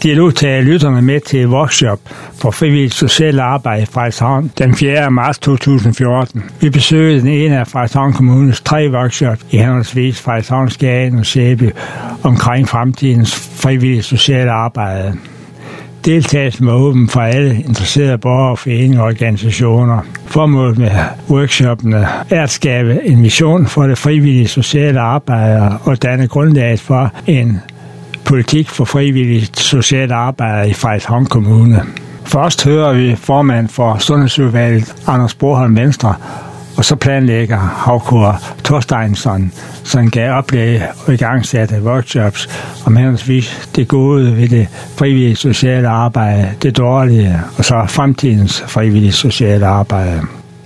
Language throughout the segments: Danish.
tage lytterne med til workshop for frivilligt socialt arbejde i Frederikshavn den 4. marts 2014. Vi besøgte den ene af Frederikshavn Kommunes 3 workshops i henholdsvis Frederikshavn, Skagen og Sæby omkring fremtidens frivilligt sociale arbejde. Deltagelsen var åben for alle interesserede borgere, foreninger og organisationer. Formålet med workshoppene er at skabe en mission for det frivillige sociale arbejde og danne grundlaget for en politik for frivilligt socialt arbejde i Frederikshavn Kommune. Først hører vi formand for Sundhedsudvalget, Anders Broholm Venstre, og så planlægger Havkur Thorsteinsson, som gav oplæg og igangsatte workshops om henholdsvis det gode ved det frivillige sociale arbejde, det dårlige, og så fremtidens frivillige sociale arbejde.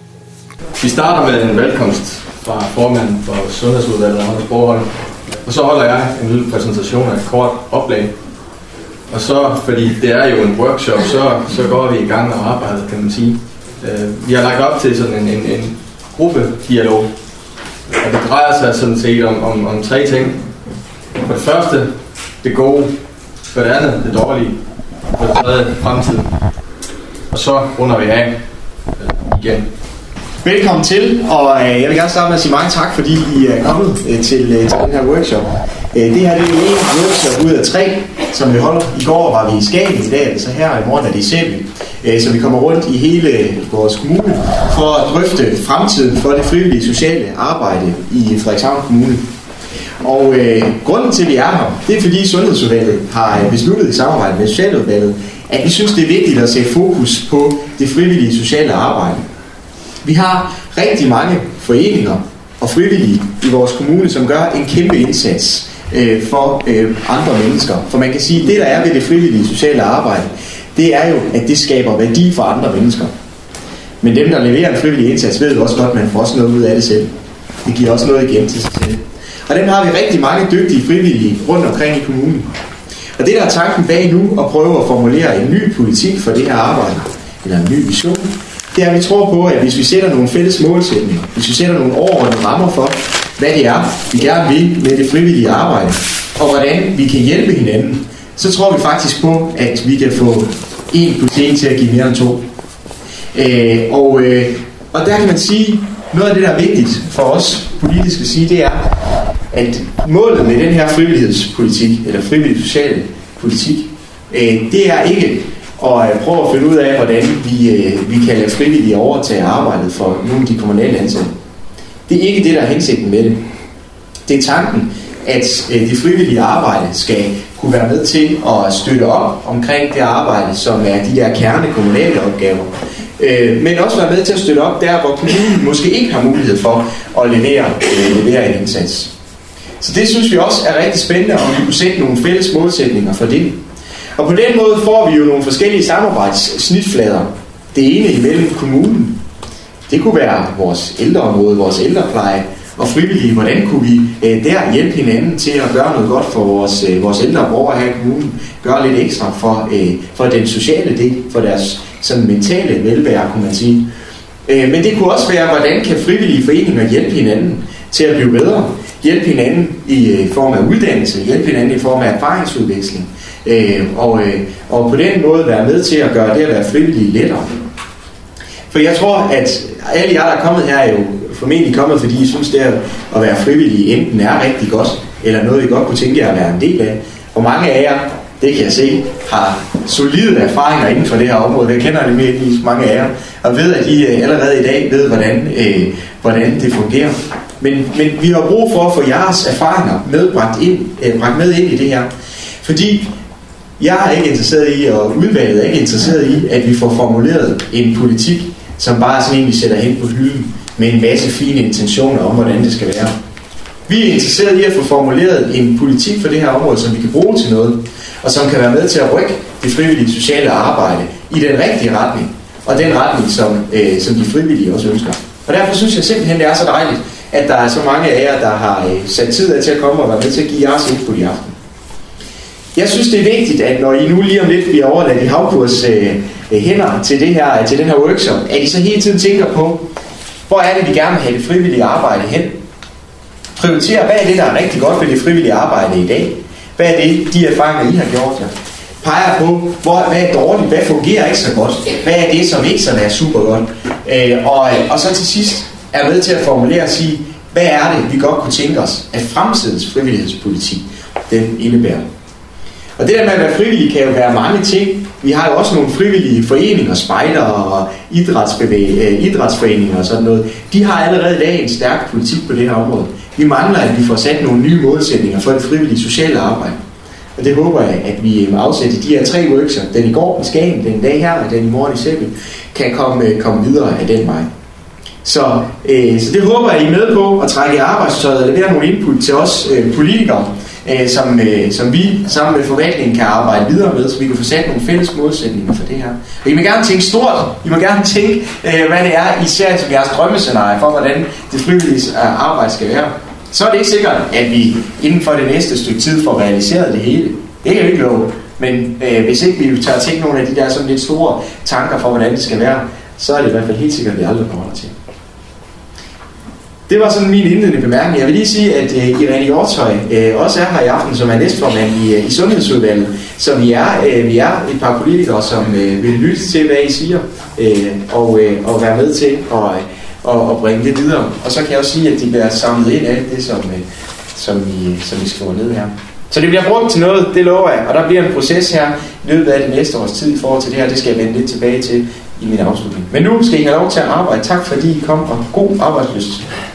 Vi starter med en velkomst fra formanden for Sundhedsudvalget, Anders Broholm, og så holder jeg en lille præsentation af et kort oplæg. Og så, fordi det er jo en workshop, så går vi i gang med arbejdet, kan man sige. Vi har lagt op til sådan en gruppedialog, og det drejer sig sådan set om 3 ting. For det første, det gode. For det andet, det dårlige. For det tredje, fremtiden. Og så runder vi af igen. Velkommen til, og jeg vil gerne starte med at sige mange tak, fordi I er kommet til den her workshop. Det her det er jo en workshop ud af 3, som vi holder. I går var vi i Skagen, i dag er det så her, i morgen er det i Sæby. Så vi kommer rundt i hele vores kommune for at drøfte fremtiden for det frivillige sociale arbejde i Frederikshavn Kommune. Og grunden til, at vi er her, det er fordi Sundhedsudvalget har besluttet i samarbejde med Socialudvalget, at vi synes, det er vigtigt at sætte fokus på det frivillige sociale arbejde. Vi har rigtig mange foreninger og frivillige i vores kommune, som gør en kæmpe indsats for andre mennesker. For man kan sige, at det der er ved det frivillige sociale arbejde, det er jo, at det skaber værdi for andre mennesker. Men dem, der leverer en frivillig indsats, ved jo også godt, at man får også noget ud af det selv. Det giver også noget igen til sig selv. Og dem har vi rigtig mange dygtige frivillige rundt omkring i kommunen. Og det der er tanken bag nu, at prøve at formulere en ny politik for det her arbejde, eller en ny vision, det er, at vi tror på, at hvis vi sætter nogle fælles målsætninger, hvis vi sætter nogle overordnede rammer for, hvad det er, vi gerne vil med det frivillige arbejde, og hvordan vi kan hjælpe hinanden, så tror vi faktisk på, at vi kan få 1 + 1 til at give mere end 2. Og der kan man sige, noget af det, der er vigtigt for os politisk at sige, det er, at målet med den her frivillighedspolitik, eller frivillig sociale politik, det er ikke at prøve at finde ud af, hvordan vi kan lade frivillige overtage arbejdet for nogle af de kommunale ansatte. Det er ikke det, der er hensigten med det. Det er tanken, at det frivillige arbejde skal kunne være med til at støtte op omkring det arbejde, som er de der kerne kommunale opgaver. Men også være med til at støtte op der, hvor kommunen måske ikke har mulighed for at levere en indsats. Så det synes vi også er rigtig spændende, om vi kunne sætte nogle fælles målsætninger for det. Og på den måde får vi jo nogle forskellige samarbejdssnitflader. Det ene imellem kommunen. Det kunne være vores ældreområde, vores ældrepleje og frivillige. Hvordan kunne vi der hjælpe hinanden til at gøre noget godt for vores ældre borgere her i kommunen? Gøre lidt ekstra for den sociale del, for deres sådan mentale velvære, kunne man sige. Men det kunne også være, hvordan kan frivillige foreninger hjælpe hinanden til at blive bedre? Hjælpe hinanden i form af uddannelse, hjælpe hinanden i form af erfaringsudveksling. Og på den måde være med til at gøre det at være frivillige lettere. For jeg tror, at alle jer, der er kommet her, er jo formentlig kommet, fordi I synes, det at være frivillige enten er rigtig godt, eller noget, I godt kunne tænke jer at være en del af. Og mange af jer, det kan jeg se, har solide erfaringer inden for det her område. Jeg kender nemlig mange af jer, og ved, at I allerede i dag ved, hvordan det fungerer. Men vi har brug for at få jeres erfaringer bragt med ind i det her. Fordi jeg er ikke interesseret i, og udvalget er ikke interesseret i, at vi får formuleret en politik, som bare sådan en, vi sætter hen på hylden, med en masse fine intentioner om, hvordan det skal være. Vi er interesseret i at få formuleret en politik for det her område, som vi kan bruge til noget, og som kan være med til at rykke det frivillige sociale arbejde i den rigtige retning, og den retning, som de frivillige også ønsker. Og derfor synes jeg simpelthen, det er så dejligt, at der er så mange af jer, der har sat tid af til at komme og være med til at give jeres input i aften. Jeg synes, det er vigtigt, at når I nu lige om lidt bliver overladt i Havkurs hænder til den her workshop, at I så hele tiden tænker på, hvor er det, vi gerne vil have det frivillige arbejde hen? Prioriter, hvad er det, der er rigtig godt ved det frivillige arbejde i dag? Hvad er det, de erfaringer, I har gjort jer? peger på, hvad er dårligt, hvad fungerer ikke så godt, hvad er det, som ikke sådan er super godt, og så til sidst er med til at formulere og sige, hvad er det, vi godt kunne tænke os, at fremtidens frivillighedspolitik, den indebærer. Og det der med at være frivillig kan jo være mange ting. Vi har jo også nogle frivillige foreninger, spejder og idrætsforeninger og sådan noget. De har allerede i dag en stærk politik på det her område. Vi mangler, at vi får sat nogle nye målsætninger for det frivillige sociale arbejde. Og det håber jeg, at vi med afsæt i de her 3 workshops, den i går i Skagen, den i dag her og den i morgen i Sæby, kan komme videre af den vej. Så det håber jeg, I er med på at trække arbejdstøjet og levere nogle input til os politikere, som vi sammen med forvaltningen kan arbejde videre med, så vi kan få sat nogle fælles målsætninger for det her. Og I må gerne tænke stort, I må gerne tænke, hvad det er, især som jeres drømmescenarie for, hvordan det frivillige arbejde skal være. Så er det ikke sikkert, at vi inden for det næste stykke tid får realiseret det hele. Det kan vi ikke love. Men hvis ikke vi tager tænke nogle af de der sådan lidt store tanker for, hvordan det skal være, så er det i hvert fald helt sikkert, at vi aldrig kommer til. Det var sådan min indledende bemærkning. Jeg vil lige sige, at Irene Hjortøj også er her i aften, som er næstformand i Sundhedsudvalget. Så vi er et par politikere, som vil lytte til, hvad I siger, og være med til at bringe det videre. Og så kan jeg også sige, at de bliver samlet ind af det, som vi skriver ned her. Så det bliver brugt til noget, det lover jeg. Og der bliver en proces her i løbet af det næste års tid i forhold til det her. Det skal jeg vende lidt tilbage til i min afslutning. Men nu skal I have lov til at arbejde. Tak fordi I kom, og god arbejdslyst.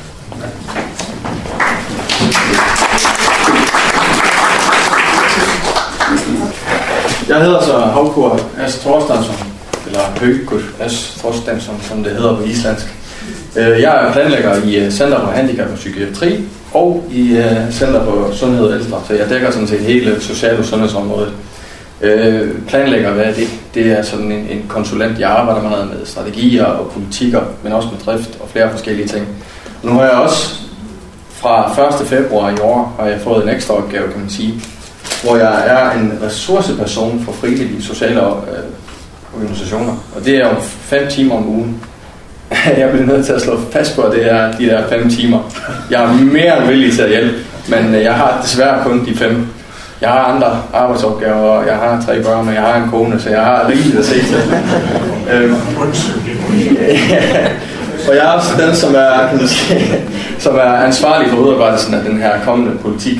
Jeg hedder så Havkur S. Thorstensson, eller Haukur S. Thorstensson, som det hedder på islandsk. Jeg er planlægger i Center for Handicap og Psykiatri og i Center for Sundhed og Ældre, så jeg dækker sådan set hele social- og sundhedsområdet. Planlægger, hvad er det? Det er sådan en konsulent, jeg arbejder meget med strategier og politikker, men også med drift og flere forskellige ting. Nu har jeg også fra 1. februar i år har jeg fået en ekstra opgave, kan man sige, hvor jeg er en ressourceperson for frivillige sociale organisationer. Og det er jo 5 timer om ugen. Jeg bliver nødt til at slå fast på, at det er de der 5 timer. Jeg er mere end villig til at hjælpe, men jeg har desværre kun de 5. Jeg har andre arbejdsopgaver, og jeg har 3 børn, og jeg har en kone, så jeg har rigeligt at se til. Og jeg er også den, som er ansvarlig for udarbejdelsen af den her kommende politik.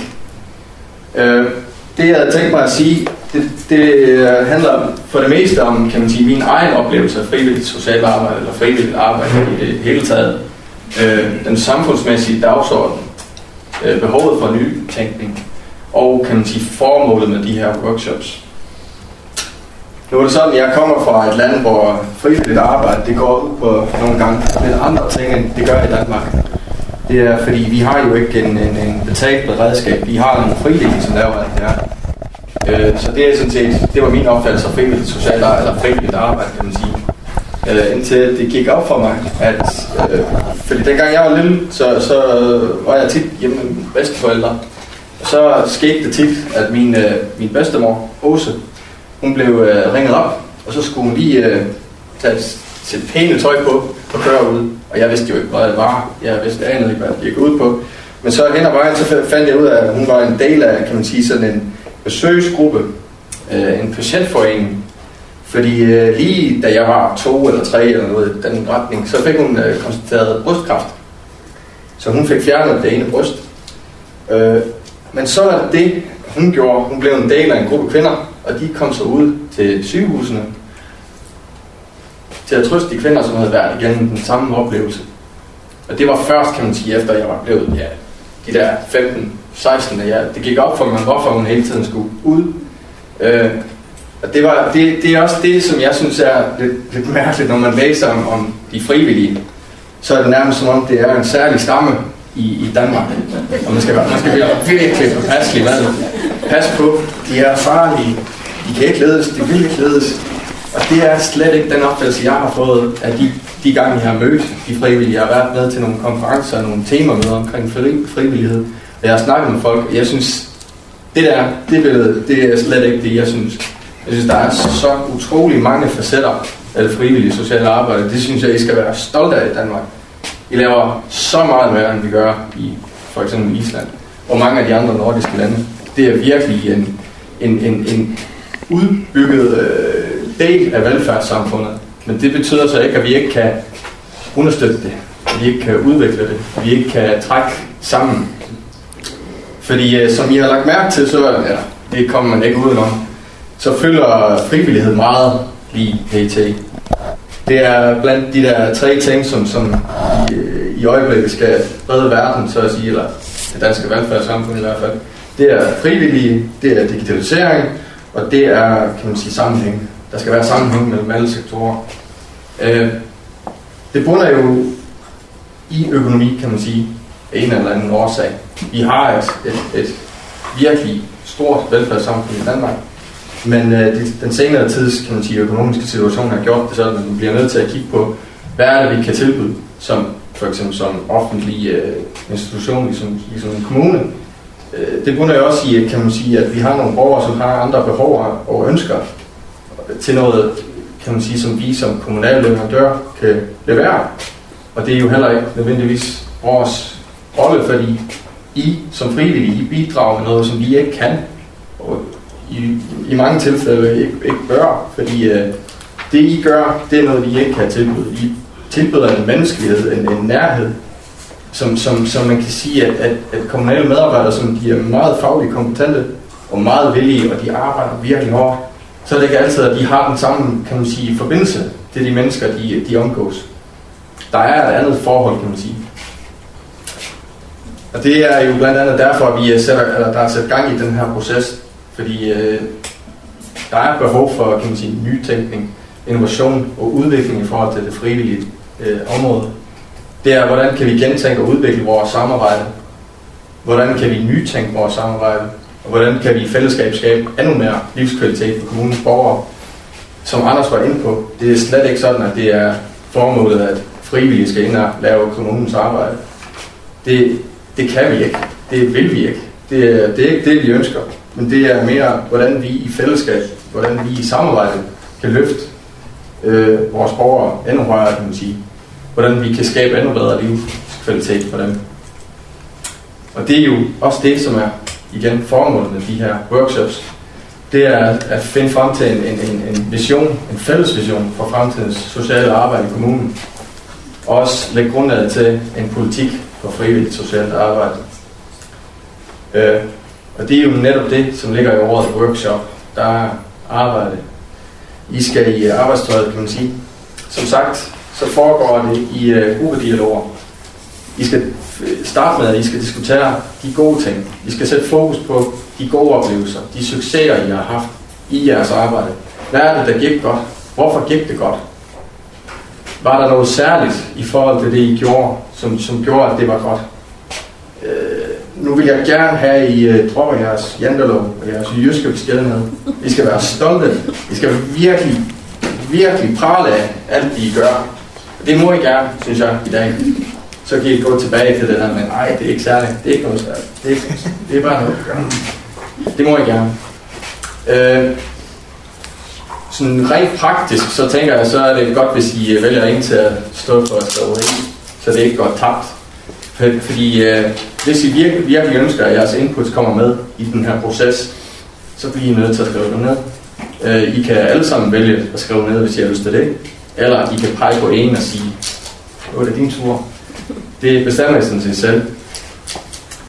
Det jeg tænkte mig at sige, det handler for det meste om, kan man sige, min egen oplevelse af frivilligt socialt arbejde, eller frivilligt arbejde i det hele taget. Den samfundsmæssige dagsorden, behovet for nytænkning, og kan man sige formålet med de her workshops. Nu er det sådan, at jeg kommer fra et land, hvor frivilligt arbejde, det går ud på nogle gange lidt andre ting, end det gør i Danmark. Det er fordi, vi har jo ikke en betalt beredskab. Vi har nogle frivillige, som laver alt det her. Så det er sådan set, det var min opfattelse af frivilligt socialt arbejde, eller frivilligt arbejde, kan man sige. Indtil det gik op for mig, at fordi dengang jeg var lille, så var jeg tit hjemme med mine bedsteforældre. Så skete det tit, at min bedstemor, Åse, hun blev ringet op, og så skulle hun lige tage sit pæne tøj på og køre ud. Og jeg vidste jo ikke, hvad det var. Jeg anede ikke, hvad det gik ud på. Men så hen ad vejen, så fandt jeg ud af, at hun var en del af, kan man sige, sådan en besøgsgruppe, en patientforening. Fordi lige da jeg var 2 eller 3 eller noget i den retning, så fik hun konstateret brystkræft. Så hun fik fjernet det ene bryst. Men så er det, hun gjorde. Hun blev en del af en gruppe kvinder, og de kom så ud til sygehusene til at trøste de kvinder, som havde været igennem den samme oplevelse. Og det var først, kan man sige, efter jeg var blevet de der 15-16, det gik op for mig, hvorfor hun hele tiden skulle ud. Og det er også det, som jeg synes er lidt mærkeligt, når man læser om de frivillige. Så er det nærmest som om, det er en særlig stamme i Danmark. Og man skal virkelig påpasselig med det. Pas på, de er farlige, de kan ikke ledes, de vil ikke ledes. Og det er slet ikke den opfattelse, jeg har fået af de gange, jeg har mødt de frivillige. Jeg har været med til nogle konferencer og nogle temamøder omkring frivillighed. Og jeg har snakket med folk, og jeg synes, det billede, det er slet ikke det, jeg synes. Jeg synes, der er så utrolig mange facetter af det frivillige sociale arbejde. Det synes jeg, I skal være stolte af i Danmark. I laver så meget mere, end vi gør i for eksempel Island og mange af de andre nordiske lande. Det er virkelig en udbygget del af velfærdssamfundet. Men det betyder så ikke, at vi ikke kan understøtte det, at vi ikke kan udvikle det, at vi ikke kan trække sammen. Fordi som I har lagt mærke til, så det kommer man ikke udenom, så følger frivillighed meget lige pt. Det er blandt de der 3 ting, som i øjeblikket skal redde verden, så at sige, eller det danske velfærdssamfund i hvert fald. Det er frivillige, det er digitalisering, og det er, kan man sige, sammenhæng. Der skal være sammenhæng mellem alle sektorer. Det bunder jo i økonomi, kan man sige, af en eller anden årsag. Vi har et virkelig stort velfærdssamfund i Danmark, men den senere tids, kan man sige, økonomiske situation har gjort det sådan, at vi bliver nødt til at kigge på, hvad er det, vi kan tilbyde, som for eksempel som offentlig institution, ligesom en kommune. Det bunder jo også i, kan man sige, at vi har nogle borgere, som har andre behov og ønsker til noget, kan man sige, som vi som kommunale leverandør kan levere. Og det er jo heller ikke nødvendigvis vores rolle, fordi I som frivillige, I bidrager med noget, som vi ikke kan, og i mange tilfælde ikke bør, fordi det I gør, det er noget, vi ikke kan tilbyde. I tilbyder en menneskelighed, en nærhed, som man kan sige, at kommunale medarbejdere, som de er meget fagligt kompetente og meget villige, og de arbejder virkelig hårdt, så er det ikke altid, at de har den samme, kan man sige, forbindelse til de mennesker, de omgås. Der er et andet forhold, kan man sige. Og det er jo blandt andet derfor, at der er sat gang i den her proces, fordi der er behov for, kan man sige, nytænkning, innovation og udvikling i forhold til det frivillige område. Det er, hvordan kan vi gentænke og udvikle vores samarbejde? Hvordan kan vi nytænke vores samarbejde? Og hvordan kan vi i fællesskab skabe endnu mere livskvalitet for kommunens borgere? Som Anders var inde på, det er slet ikke sådan, at det er formålet, at frivillige skal ind og lave kommunens arbejde. Det kan vi ikke. Det vil vi ikke. Det er ikke det, vi ønsker. Men det er mere, hvordan vi i fællesskab, hvordan vi i samarbejde kan løfte vores borgere endnu højere, kan man sige. Hvordan vi kan skabe endnu bedre livskvalitet for dem. Og det er jo også det, som er igen formålet med de her workshops. Det er at finde frem til en vision, en fælles vision for fremtidens sociale arbejde i kommunen. Og også lægge grundlaget til en politik for frivilligt socialt arbejde. Og det er jo netop det, som ligger i ordet workshop. Der er arbejde. I skal i arbejdstøjet, kan man sige. Som sagt, så foregår det i gruppedialoger. I skal starte med, at I skal diskutere de gode ting. I skal sætte fokus på de gode oplevelser, de succeser, I har haft i jeres arbejde. Hvad er det, der gik godt? Hvorfor gik det godt? Var der noget særligt i forhold til det, I gjorde, som gjorde, at det var godt? Nu vil jeg gerne have, at I dropper jeres jantelov og jeres jyske beskedenhed. I skal være stolte. I skal virkelig, virkelig prale af alt, I gør. Det må I gerne, synes jeg, i dag. Så kan I gå tilbage til det der, men nej, det er ikke særligt. Det er ikke noget særligt. Det er bare noget, I gør. Det må I gerne. Sådan rent praktisk, så tænker jeg, så er det godt, hvis I vælger en til at stå for at skrive ind, så det ikke går tabt. Fordi hvis I virkelig ønsker, at jeres inputs kommer med i den her proces, så bliver I nødt til at skrive det ned. I kan alle sammen vælge at skrive ned, hvis I har lyst til det. Eller I kan pege på en og sige, det er din tur. Det bestemmer I sådan set selv.